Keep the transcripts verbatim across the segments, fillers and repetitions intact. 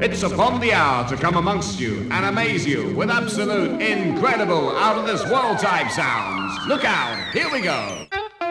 It's upon the hour to come amongst you and amaze you with absolute, incredible, out-of-this-world type sounds. Look out, here we go.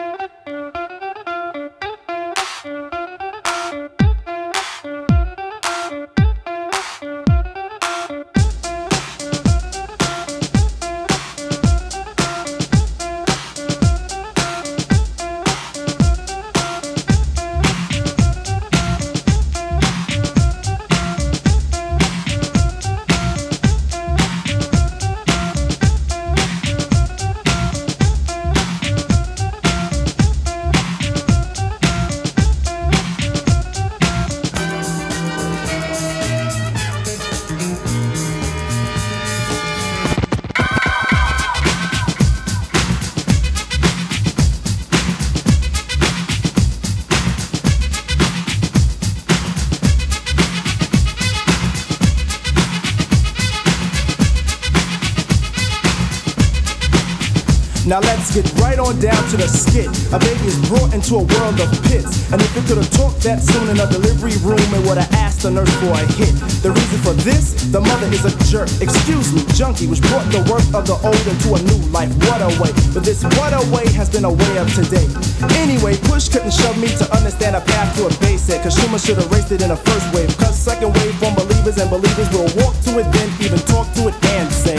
Now let's get right on down to the skit. A baby is brought into a world of pits, and if it could have talked that soon in a delivery room, it would have asked the nurse for a hit. The reason for this, the mother is a jerk. Excuse me, junkie, which brought the work of the old into a new life. What a way, but this what a way has been a way of today. Anyway, push couldn't shove me to understand a path to a base set, cause Schumer should have raced it in the first wave. Cause second wave from believers and believers will walk to it, then even talk to it and say,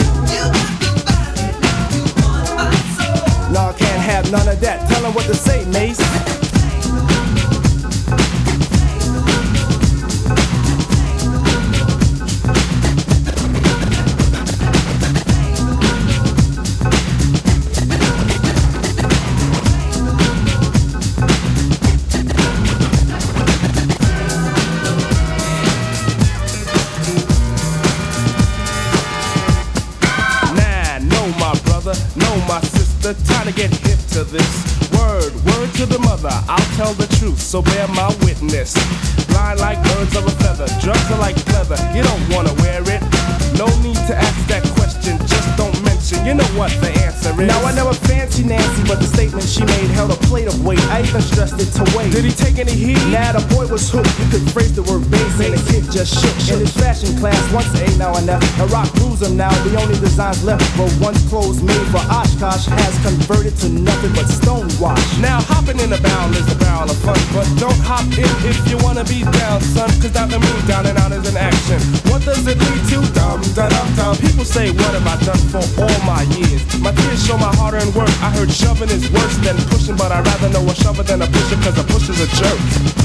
no, I can't have none of that. Tell him what to say, Mace. Nah, no, my brother, no, my sister. Time to get hip to this. Word, word to the mother, I'll tell the truth, so bear my witness. Blind like birds of a feather, drugs are like leather, you don't wanna wear it. No need to ask that question, just don't mention, you know what the answer is. Now I never fancy Nancy, but the statement she made held a plate of weight. I even stressed it to wait. Did he take any heed? Nah, the boy was hooked, you could phrase the word base, and the kid just shook. In his fashion class, once a now and now, a rock rules him now. The only designs left were once clothes made for Oshkosh has converted to nothing but stonewash. Now hopping in a barrel is a barrel of fun, but don't hop in if you wanna be down, son, cause down the mean down and out is an action. What does it lead to? Dum da dum dum. People say, what have I done for all my years? My tears show my hard-earned work. I heard shoving is worse than pushing, but I'd rather know a shover than a pusher, cause a pusher's a jerk.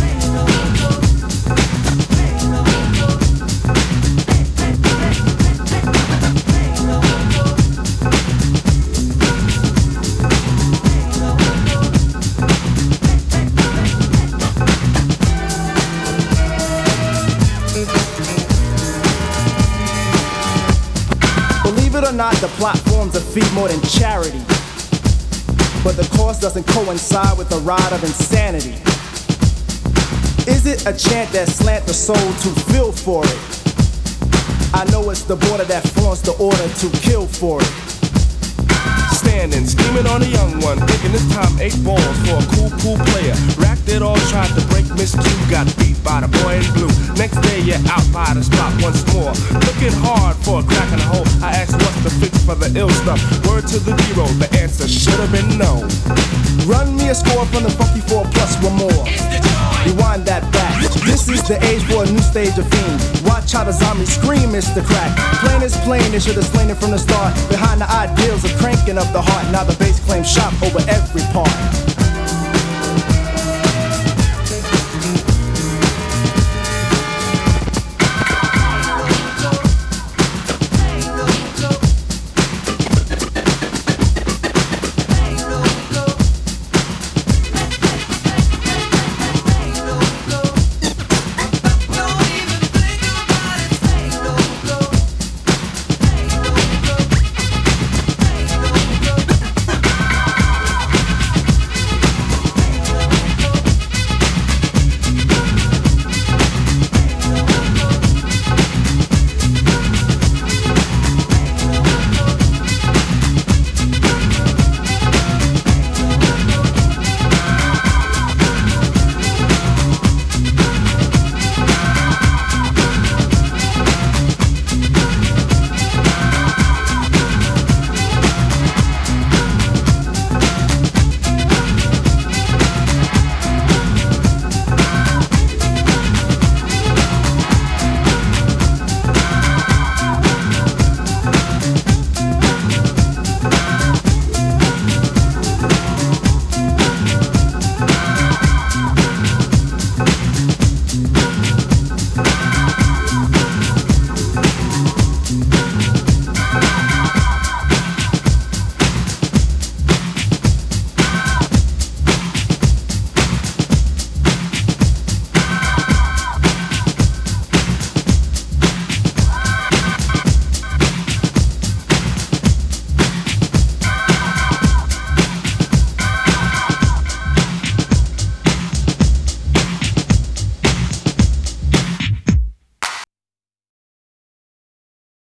Not the platforms of feed more than charity, but the cost doesn't coincide with the ride of insanity. Is it a chant that slant the soul to feel for it? I know it's the border that flaunts the order to kill for it. Standing, scheming on a young one, thinking this time eight balls for a cool, cool player. Racked it all, tried to break Miss Q, got beat by the boy in blue. Next day you're out by the spot once more, looking hard for a crack in the hole. I asked what's the fix for the ill stuff. Word to the zero, the answer should have been no. Run me a score from the funky four plus one more. Rewind that back. This is the age for a new stage of fiend. Watch how the zombies scream, it's the crack. Plain is plain, they should have slain it from the start. Behind the ideals of cranking up the heart, now the bass claims shop over every part.